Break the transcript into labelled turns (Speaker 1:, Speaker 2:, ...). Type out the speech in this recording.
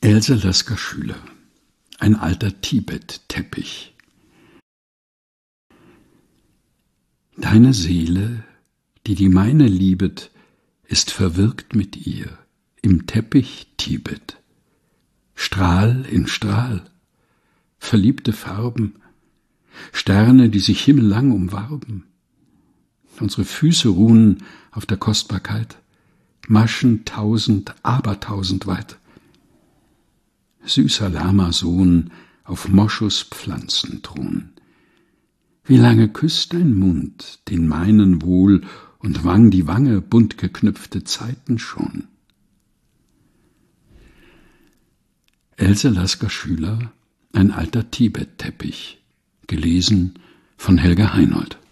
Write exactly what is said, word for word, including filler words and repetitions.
Speaker 1: Else Lasker-Schüler. Ein alter Tibet-Teppich. Deine Seele, die die meine liebet, ist verwirkt mit ihr im Teppich Tibet. Strahl in Strahl, verliebte Farben, Sterne, die sich himmellang umwarben. Unsere Füße ruhen auf der Kostbarkeit, Maschen tausend, abertausend weit. Süßer Lama-Sohn auf Moschuspflanzen thron. Wie lange küsst dein Mund den meinen wohl und Wang die Wange bunt geknüpfte Zeiten schon? Else Lasker-Schüler, ein alter Tibet-Teppich. Gelesen von Helga Heinold.